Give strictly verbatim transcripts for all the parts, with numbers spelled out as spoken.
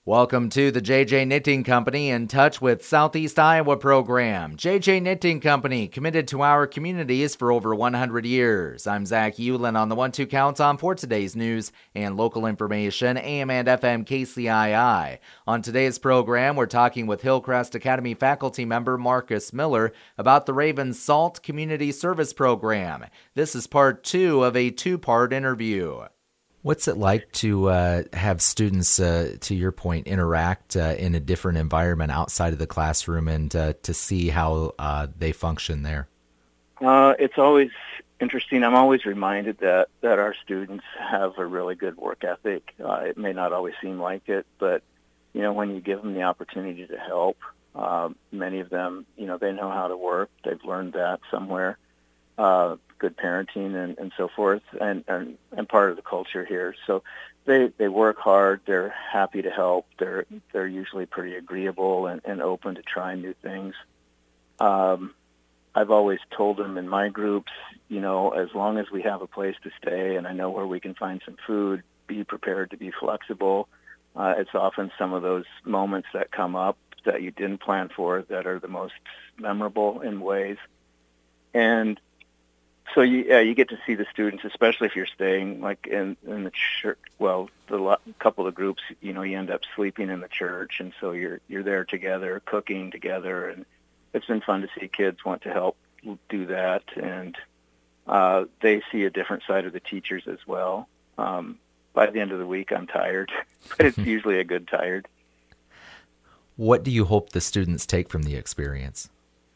Welcome to the J J Knitting Company in Touch with Southeast Iowa program. J J Knitting Company, committed to our communities for over one hundred years. I'm Zach Hewlin on the one two countdown for today's news and local information, A M and F M K C I I. On today's program, we're talking with Hillcrest Academy faculty member Marcus Miller about the Ravens SALT Community Service Program. This is part two of a two-part interview. What's it like to uh, have students, uh, to your point, interact uh, in a different environment outside of the classroom and uh, to see how uh, they function there? Uh, it's always interesting. I'm always reminded that, that our students have a really good work ethic. Uh, it may not always seem like it, but, you know, when you give them the opportunity to help, uh, many of them, you know, they know how to work. They've learned that somewhere. Uh, good parenting and, and so forth, and, and, and part of the culture here. So they, they work hard. They're happy to help. They're they're usually pretty agreeable and, and open to trying new things. Um, I've always told them in my groups, you know, as long as we have a place to stay and I know where we can find some food, be prepared to be flexible. Uh, it's often some of those moments that come up that you didn't plan for that are the most memorable in ways. And So you, yeah, you get to see the students, especially if you're staying like in, in the church. Well, the lo- couple of groups, you know, you end up sleeping in the church, and so you're you're there together, cooking together, and it's been fun to see kids want to help do that, and uh, they see a different side of the teachers as well. Um, by the end of the week, I'm tired, but it's usually a good tired. What do you hope the students take from the experience?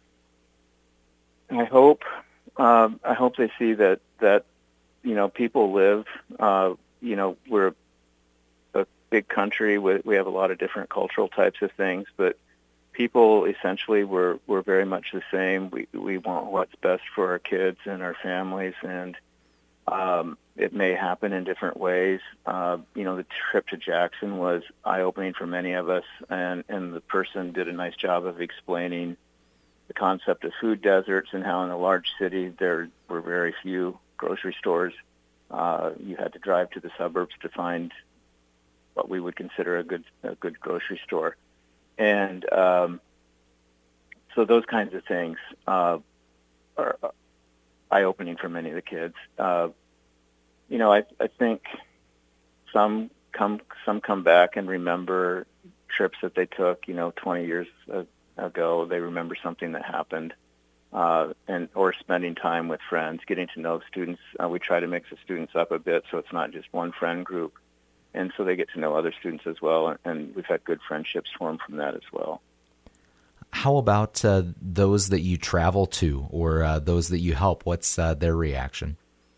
I hope. Um, I hope they see that, that you know, people live, uh, you know, we're a big country. We, we have a lot of different cultural types of things, but people essentially we're, we're very much the same. We, we want what's best for our kids and our families, and um, it may happen in different ways. Uh, you know, the trip to Jackson was eye-opening for many of us, and, and the person did a nice job of explaining the concept of food deserts and how in a large city there were very few grocery stores. Uh, you had to drive to the suburbs to find what we would consider a good a good grocery store. And um, so those kinds of things uh, are eye-opening for many of the kids. Uh, you know, I, I think some come some come back and remember trips that they took, you know, twenty years ago. ago, they remember something that happened, uh, and or spending time with friends, getting to know students. Uh, we try to mix the students up a bit so it's not just one friend group, and so they get to know other students as well, and we've had good friendships form from that as well. How about uh, those that you travel to or uh, those that you help? What's uh, their reaction?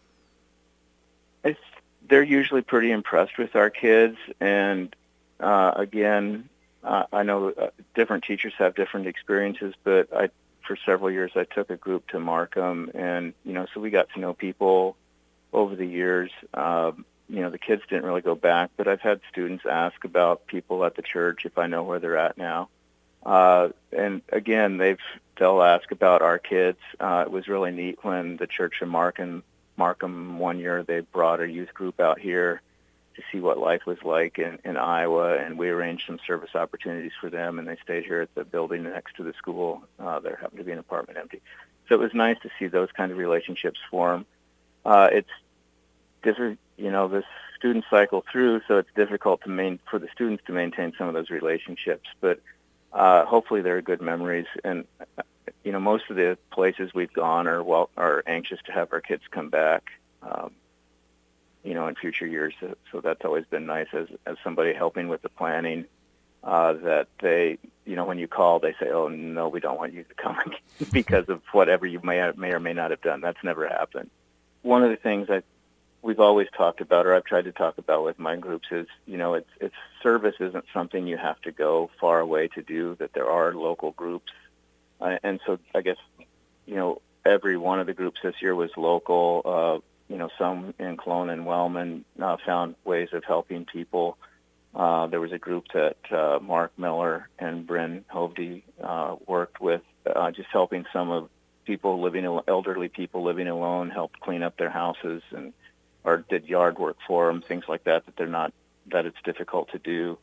It's, they're usually pretty impressed with our kids, and uh, again, Uh, I know uh, different teachers have different experiences, but I, for several years, I took a group to Markham, and, you know, so we got to know people over the years. Um, you know, the kids didn't really go back, but I've had students ask about people at the church if I know where they're at now. Uh, and, again, they've, they'll ask about our kids. Uh, it was really neat when the church in Markham, Markham one year, they brought a youth group out here to see what life was like in, in Iowa, and we arranged some service opportunities for them, and they stayed here at the building next to the school. Uh, there happened to be an apartment empty. So it was nice to see those kind of relationships form. Uh, it's different, you know, the students cycle through, so it's difficult to main, for the students to maintain some of those relationships, but uh, hopefully they're good memories. And, you know, most of the places we've gone are, well, are anxious to have our kids come back. Um, you know, in future years. So, so that's always been nice as as somebody helping with the planning, uh, that they, you know, when you call, they say, oh, no, we don't want you to come because of whatever you may, may or may not have done. That's never happened. One of the things that we've always talked about, or I've tried to talk about with my groups, is, you know, it's, it's service isn't something you have to go far away to do, that there are local groups. Uh, and so I guess, you know, every one of the groups this year was local. Uh, You know, some in Cologne and Wellman uh, found ways of helping people. Uh, there was a group that uh, Mark Miller and Bryn Hovde uh, worked with, uh, just helping some of people living, elderly people living alone, helped clean up their houses and or did yard work for them, things like that, that they're not, that it's difficult to do.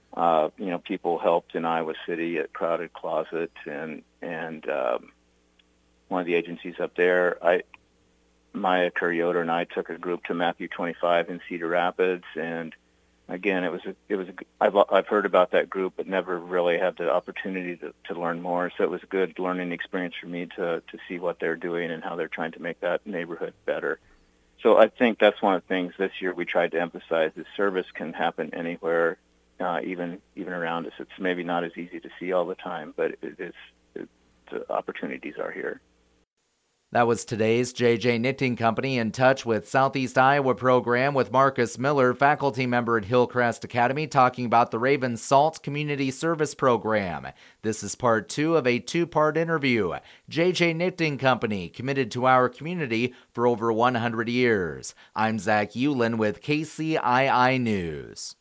uh, you know, people helped in Iowa City at Crowded Closet and and um, one of the agencies up there. I Maya Curriota and I took a group to Matthew twenty-five in Cedar Rapids, and again, it was a, it was a, I've I've heard about that group, but never really had the opportunity to, to learn more. So it was a good learning experience for me to to see what they're doing and how they're trying to make that neighborhood better. So I think that's one of the things this year we tried to emphasize: is service can happen anywhere, uh, even even around us. It's maybe not as easy to see all the time, but it is it, the opportunities are here. That was today's J J Knitting Company in Touch with Southeast Iowa program with Marcus Miller, faculty member at Hillcrest Academy, talking about the Raven Salt Community Service Program. This is part two of a two-part interview. J J Knitting Company, committed to our community for over one hundred years. I'm Zach Eulen with K C I I News.